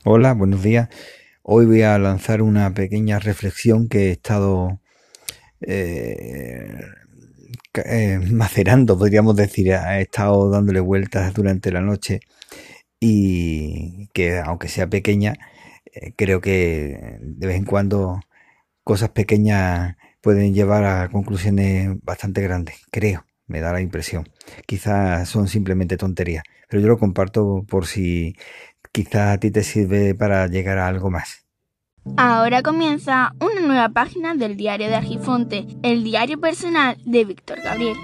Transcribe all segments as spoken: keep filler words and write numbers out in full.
Hola, buenos días. Hoy voy a lanzar una pequeña reflexión que he estado eh, ca- eh, macerando, podríamos decir. He estado dándole vueltas durante la noche y que, aunque sea pequeña, eh, creo que de vez en cuando cosas pequeñas pueden llevar a conclusiones bastante grandes. Creo, me da la impresión. Quizás son simplemente tonterías, pero yo lo comparto por si quizás a ti te sirve para llegar a algo más. Ahora comienza una nueva página del diario de Argifonte, el diario personal de Víctor Gabriel.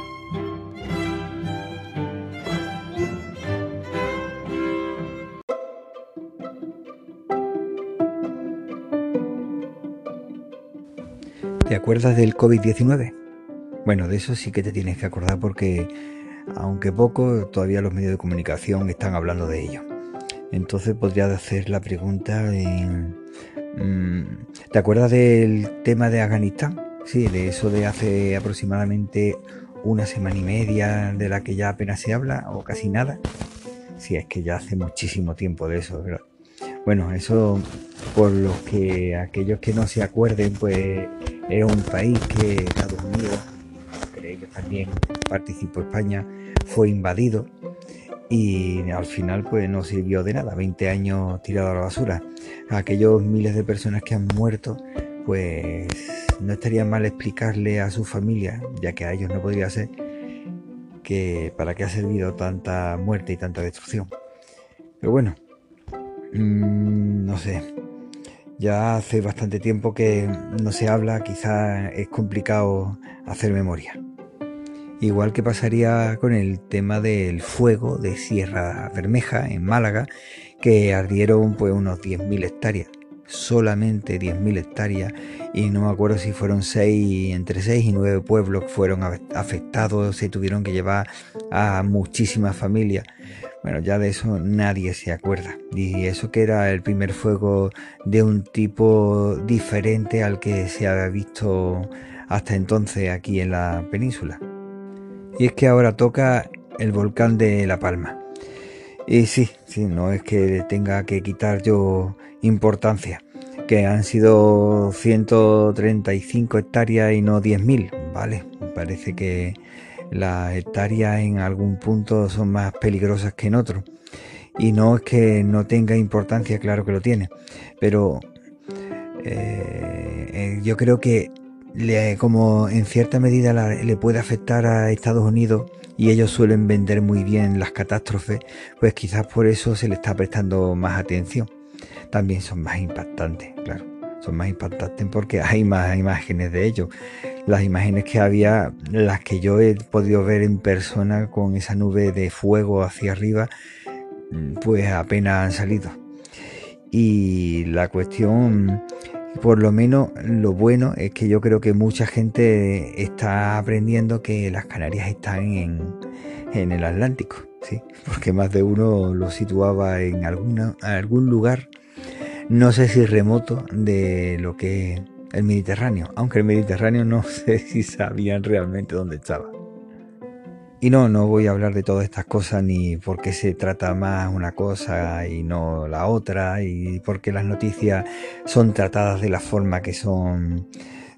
¿Te acuerdas del COVID diecinueve? Bueno, de eso sí que te tienes que acordar porque, aunque poco, todavía los medios de comunicación están hablando de ello. Entonces podrías hacer la pregunta de... mm, ¿Te acuerdas del tema de Afganistán? Sí, de eso de hace aproximadamente una semana y media de la que ya apenas se habla o casi nada. Sí, es que ya hace muchísimo tiempo de eso, ¿verdad? Bueno, eso por los que aquellos que no se acuerden, pues era un país que Estados Unidos, entre ellos también participó España, fue invadido y al final pues no sirvió de nada, veinte años tirado a la basura. Aquellos miles de personas que han muerto, pues no estaría mal explicarle a su familia, ya que a ellos no podría ser, que para qué ha servido tanta muerte y tanta destrucción. Pero bueno, mmm, no sé, ya hace bastante tiempo que no se habla, quizás es complicado hacer memoria. Igual que pasaría con el tema del fuego de Sierra Bermeja en Málaga, que ardieron pues unos diez mil hectáreas, solamente diez mil hectáreas, y no me acuerdo si fueron seis, entre seis y nueve pueblos que fueron afectados, se tuvieron que llevar a muchísimas familias. Bueno, ya de eso nadie se acuerda. Y eso que era el primer fuego de un tipo diferente al que se había visto hasta entonces aquí en la península. Y es que ahora toca el volcán de La Palma. Y sí, sí, no es que tenga que quitar yo importancia, que han sido ciento treinta y cinco hectáreas y no diez mil, ¿vale? Parece que las hectáreas en algún punto son más peligrosas que en otro. Y no es que no tenga importancia, claro que lo tiene, pero eh, eh, yo creo que le, como en cierta medida la, le puede afectar a Estados Unidos y ellos suelen vender muy bien las catástrofes, pues quizás por eso se le está prestando más atención. También son más impactantes, claro, son más impactantes porque hay más imágenes de ellos. Las imágenes que había, las que yo he podido ver en persona con esa nube de fuego hacia arriba, pues apenas han salido. Y la cuestión, por lo menos lo bueno es que yo creo que mucha gente está aprendiendo que las Canarias están en, en el Atlántico, ¿sí? Porque más de uno lo situaba en alguna, algún lugar, no sé si remoto, de lo que es el Mediterráneo, aunque el Mediterráneo no sé si sabían realmente dónde estaba. Y no, no voy a hablar de todas estas cosas ni por qué se trata más una cosa y no la otra y por qué las noticias son tratadas de la forma que son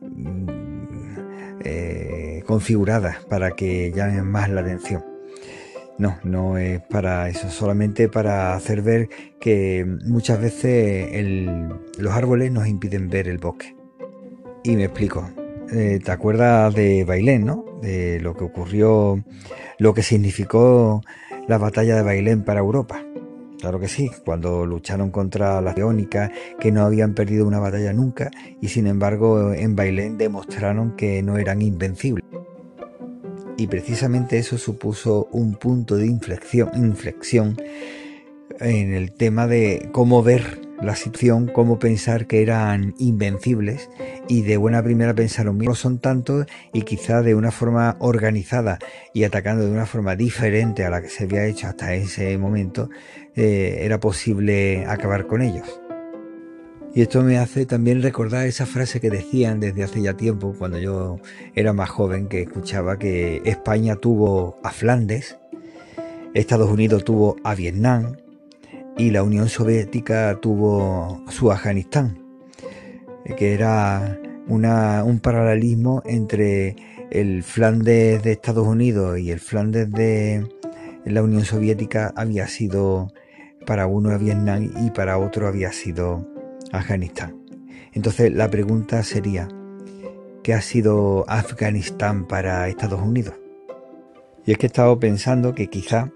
mm, eh, configuradas para que llamen más la atención. No, no es para eso, solamente para hacer ver que muchas veces el, los árboles nos impiden ver el bosque. Y me explico. Eh, ¿te acuerdas de Bailén, no? De lo que ocurrió, lo que significó la batalla de Bailén para Europa. Claro que sí, cuando lucharon contra las Leónicas, que no habían perdido una batalla nunca, y sin embargo en Bailén demostraron que no eran invencibles. Y precisamente eso supuso un punto de inflexión, inflexión en el tema de cómo ver la situación, cómo pensar que eran invencibles y de buena primera pensaron, no son tantos y quizá de una forma organizada y atacando de una forma diferente a la que se había hecho hasta ese momento, eh, era posible acabar con ellos. Y esto me hace también recordar esa frase que decían desde hace ya tiempo, cuando yo era más joven, que escuchaba que España tuvo a Flandes, Estados Unidos tuvo a Vietnam, y la Unión Soviética tuvo su Afganistán, que era una, un paralelismo entre el Flandes de Estados Unidos y el Flandes de la Unión Soviética. Había sido para uno Vietnam y para otro había sido Afganistán. Entonces la pregunta sería, ¿qué ha sido Afganistán para Estados Unidos? Y es que he estado pensando que quizá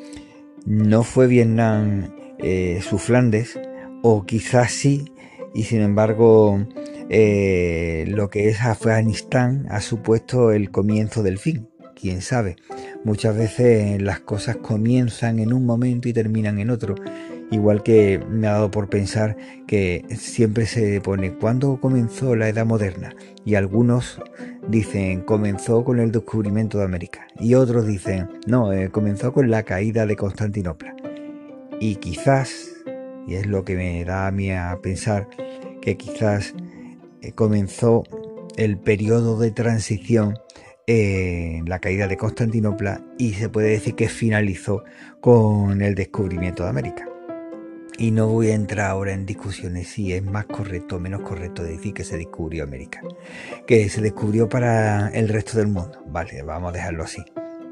no fue Vietnam eh, su Flandes, o quizás sí, y sin embargo eh, lo que es Afganistán ha supuesto el comienzo del fin. Quién sabe, muchas veces las cosas comienzan en un momento y terminan en otro. Igual que me ha dado por pensar que siempre se pone ¿cuándo comenzó la Edad Moderna? Y algunos dicen comenzó con el descubrimiento de América, y otros dicen no, eh, comenzó con la caída de Constantinopla. Y quizás, y es lo que me da a mí a pensar, que quizás eh, comenzó el periodo de transición en la caída de Constantinopla, y se puede decir que finalizó con el descubrimiento de América. Y no voy a entrar ahora en discusiones si es más correcto o menos correcto decir que se descubrió América, que se descubrió para el resto del mundo. Vale, vamos a dejarlo así.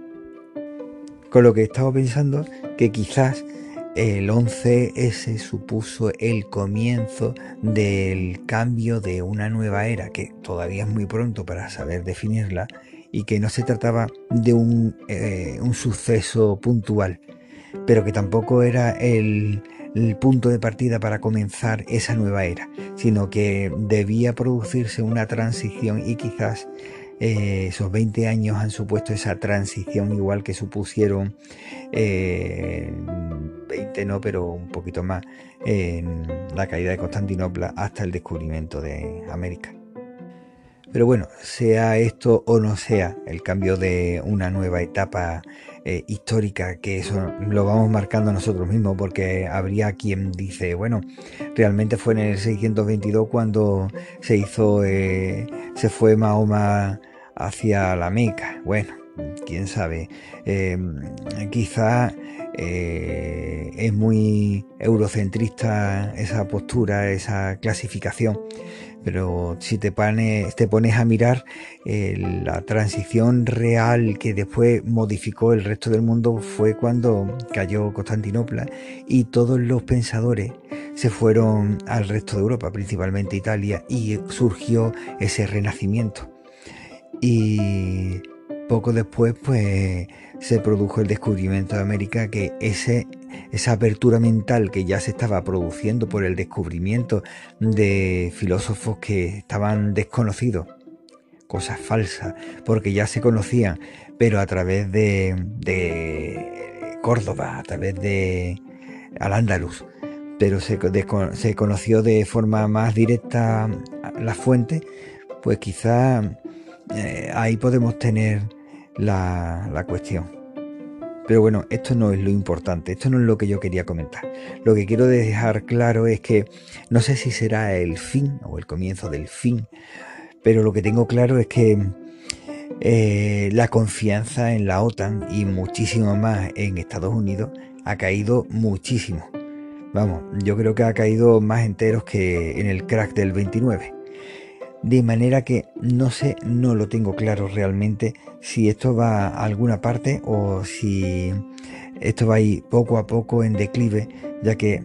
Con lo que he estado pensando, que quizás el once ese supuso el comienzo del cambio de una nueva era, que todavía es muy pronto para saber definirla, y que no se trataba de un, eh, un suceso puntual, pero que tampoco era el, el punto de partida para comenzar esa nueva era, sino que debía producirse una transición, y quizás eh, esos veinte años han supuesto esa transición, igual que supusieron eh, veinte no, pero un poquito más, en la caída de Constantinopla hasta el descubrimiento de América. Pero bueno, sea esto o no sea el cambio de una nueva etapa eh, histórica, que eso lo vamos marcando nosotros mismos, porque habría quien dice, bueno, realmente fue en el seiscientos veintidós cuando se hizo, eh, se fue Mahoma hacia la Meca. Bueno, quién sabe, eh, quizás eh, es muy eurocentrista esa postura, esa clasificación. Pero si te pones, te pones a mirar eh, la transición real que después modificó el resto del mundo, fue cuando cayó Constantinopla y todos los pensadores se fueron al resto de Europa, principalmente Italia, y surgió ese renacimiento. Y poco después pues se produjo el descubrimiento de América, que ese esa apertura mental que ya se estaba produciendo por el descubrimiento de filósofos que estaban desconocidos, cosas falsas, porque ya se conocían, pero a través de, de Córdoba, a través de Al-Ándalus, pero se, de, se conoció de forma más directa la fuente, pues quizá eh, ahí podemos tener la, la cuestión. Pero bueno, esto no es lo importante, esto no es lo que yo quería comentar. Lo que quiero dejar claro es que no sé si será el fin o el comienzo del fin, pero lo que tengo claro es que eh, la confianza en la OTAN y muchísimo más en Estados Unidos ha caído muchísimo. Vamos, yo creo que ha caído más enteros que en el crack del veintinueve. De manera que no sé, no lo tengo claro realmente si esto va a alguna parte o si esto va a ir poco a poco en declive, ya que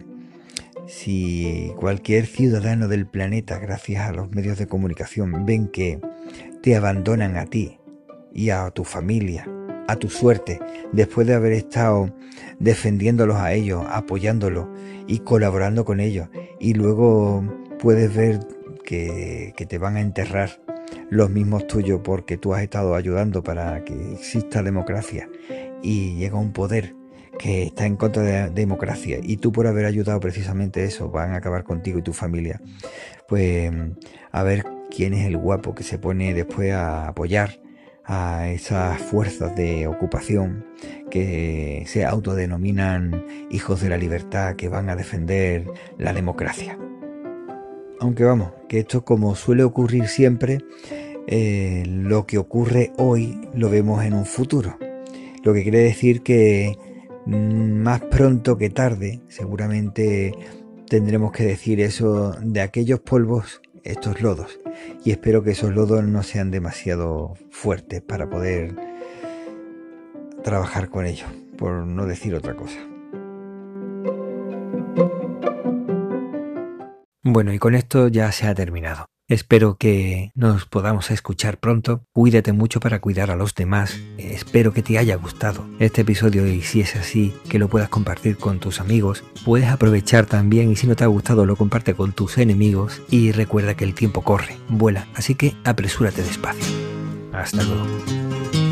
si cualquier ciudadano del planeta, gracias a los medios de comunicación, ven que te abandonan a ti y a tu familia, a tu suerte, después de haber estado defendiéndolos a ellos, apoyándolos y colaborando con ellos, y luego puedes ver Que, que te van a enterrar los mismos tuyos porque tú has estado ayudando para que exista democracia, y llega un poder que está en contra de la democracia y tú, por haber ayudado precisamente eso, van a acabar contigo y tu familia. Pues a ver quién es el guapo que se pone después a apoyar a esas fuerzas de ocupación que se autodenominan hijos de la libertad, que van a defender la democracia. Aunque vamos, que esto, como suele ocurrir siempre, eh, lo que ocurre hoy lo vemos en un futuro. Lo que quiere decir que más pronto que tarde seguramente tendremos que decir eso de aquellos polvos, estos lodos, y espero que esos lodos no sean demasiado fuertes para poder trabajar con ellos, por no decir otra cosa. Bueno, y con esto ya se ha terminado. Espero que nos podamos escuchar pronto. Cuídate mucho para cuidar a los demás. Espero que te haya gustado este episodio y si es así, que lo puedas compartir con tus amigos. Puedes aprovechar también y si no te ha gustado lo comparte con tus enemigos. Y recuerda que el tiempo corre, vuela, así que apresúrate despacio. Hasta luego.